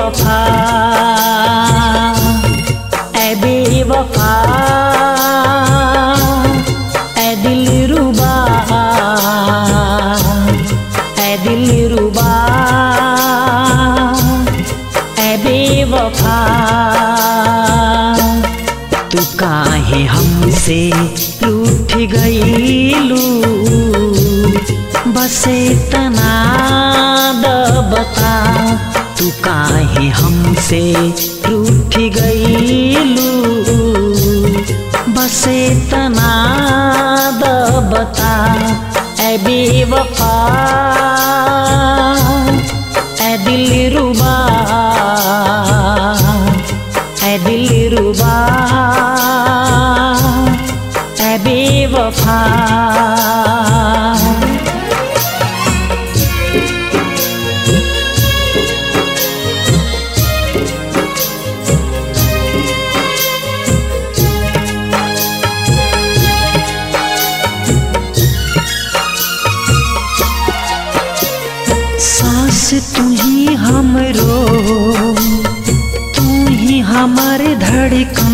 बेवफा ऐ बेवफा ऐ दिलरुबा ऐ दिलरुबा ऐ बेवफा तू काहे हमसे रूठ गईलू बस इतना बता तू काहे हमसे रूठ गईलू बस इतना बता ऐ बेवफा ऐ दिलरुबा ऐ दिलरुबा ऐ बेवफा सांस तू ही हमरो तू ही हमार धड़कन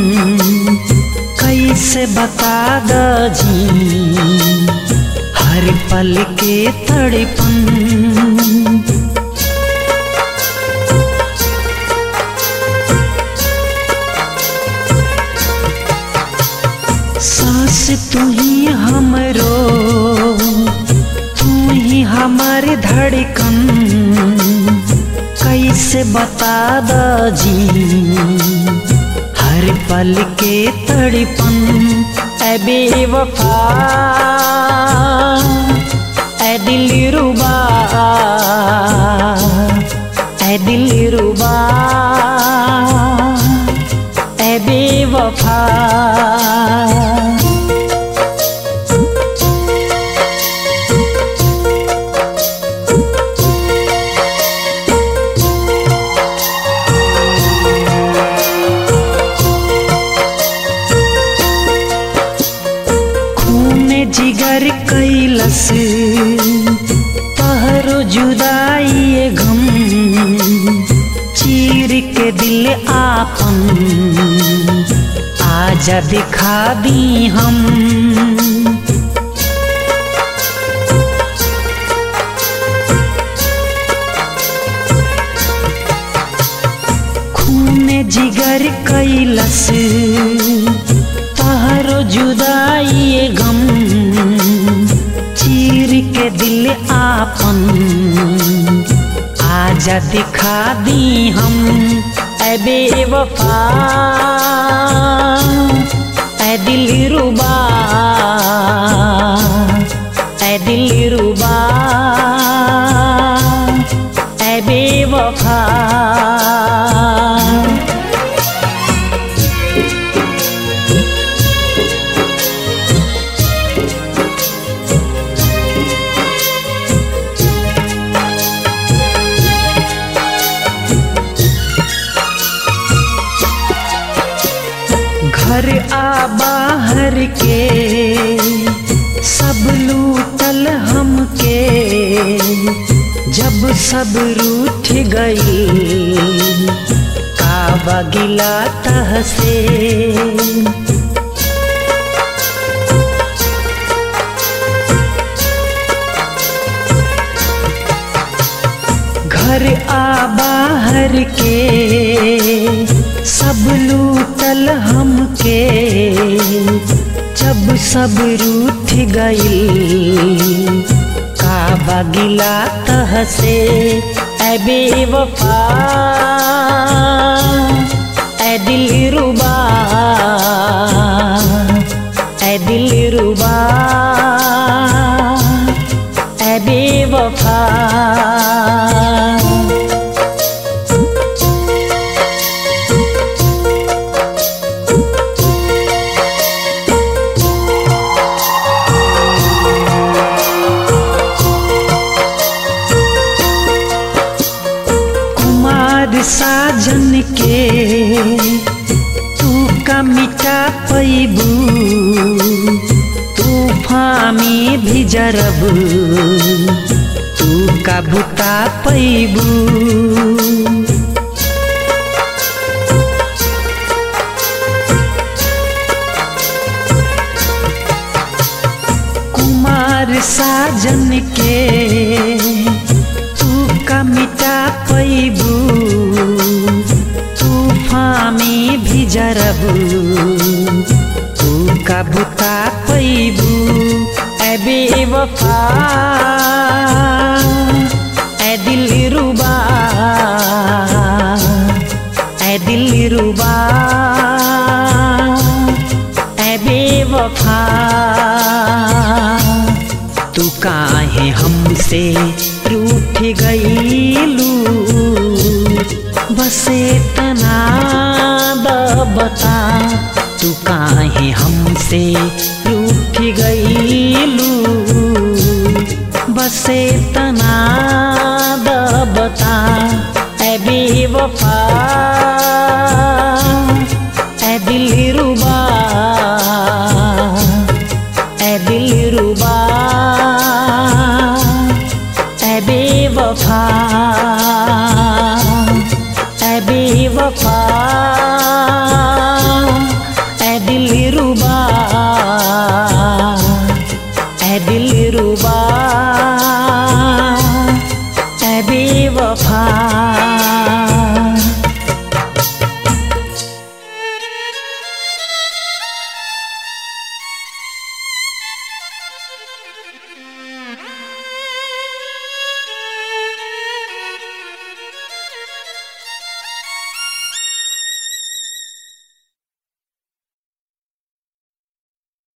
कैसे बता दजी हर पल के तड़पन सांस तू ही हमरो हमार धड़कन कैसे बता दजी हर पल के तड़पन ऐ बेवफा ऐ दिलरुबा ऐ दिलरुबा ऐ बेवफा जिगर कैलस तहरो जुदाई गम चीर के दिल आपन आजा दिखा दी हम खून जिगर कैलस तहरो जुदाई गम चीर के दिल आपन आजा दिखा दी हम ऐ बेवफा ऐ दिलरुबा ऐ दिलरुबा ऐ बेवफा घर आ बाहर के सब लूटल हमके जब सब रूठ गई काबा गिला तह से घर आ बाहर के सब लूटल हमके जब सब रूठ गई काबा गिला तह से ऐ बेवफा ऐ दिलरुबा ऐ दिलरुबा ऐ बेवफा साजन के तू का मिटा पैबू तूफान में भी जरब तू का बुता पैबू ऐ दिलरुबा ऐ बेवफा तू काहे हमसे रूठ गईलू बस इतना बता तू काहे हमसे रूठ गईलू बस इतना बता ऐ बेवफा।